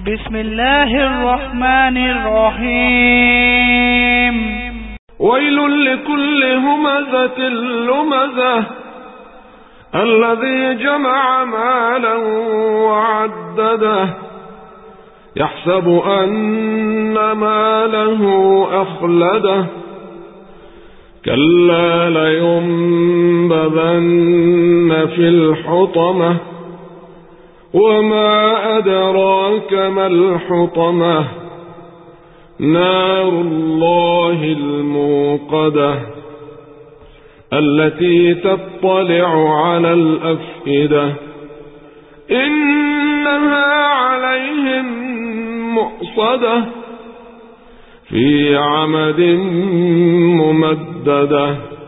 بسم الله الرحمن الرحيم. ويل لكل همزة لمزة الذي جمع مالا وعدده يحسب أن ماله أخلده كلا لينبذن في الحطمة وما أدراك ما الحطمة نار الله الموقدة التي تطلع على الأفئدة إنها عليهم مؤصدة في عمد ممددة.